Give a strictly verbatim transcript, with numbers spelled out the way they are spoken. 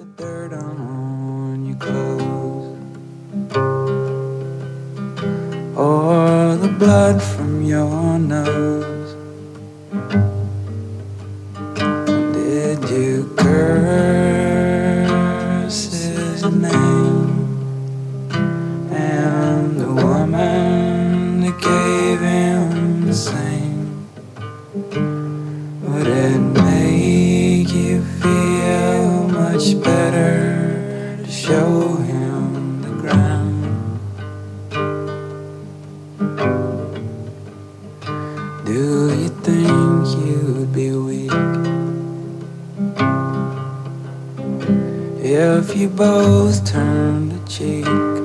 the dirt on your clothes, or the blood from your nose. Did you curse his name and the woman that gave him the same? Would it make you feel much better to show him the ground? Do you think you'd be weak if you both turned a cheek?